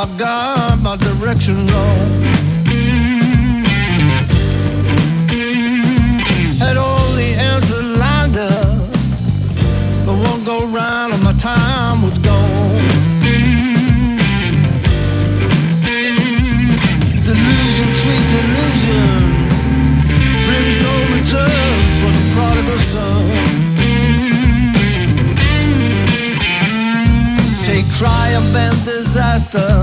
I got my direction wrong. Had all the answers lined up, but one go round and my time was gone. Delusion, sweet delusion, brings no return for the prodigal son. Take triumph and disaster,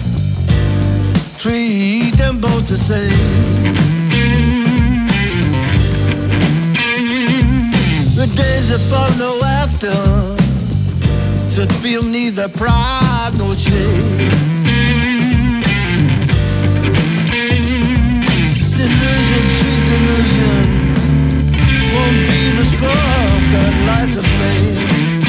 treat them both the same. The days that follow after should feel neither pride nor shame. Delusion, sweet delusion, won't be the spark that lights a flame.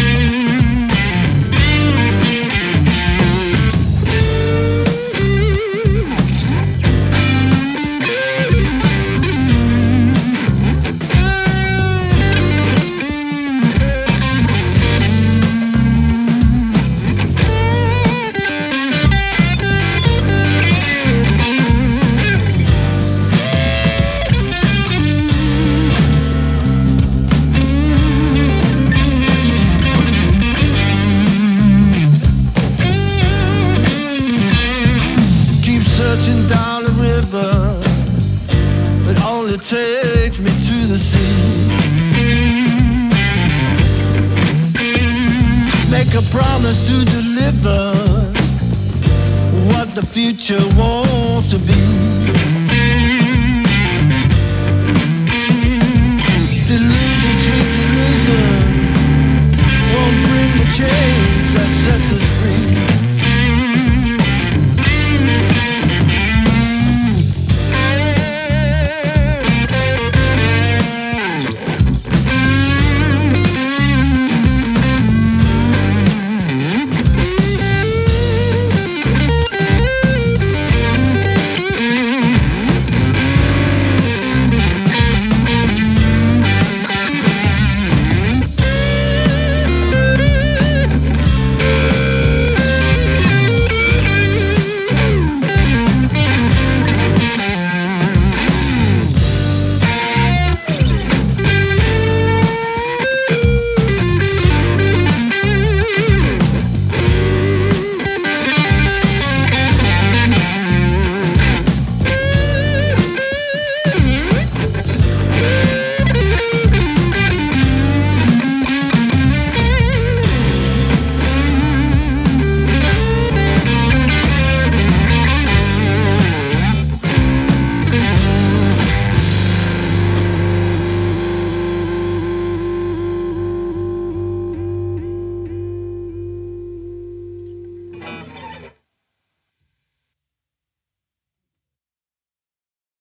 Searching down the river, but only takes me to the sea. Make a promise to deliver what the future wants to be. Delusion, sweet delusion, won't bring the change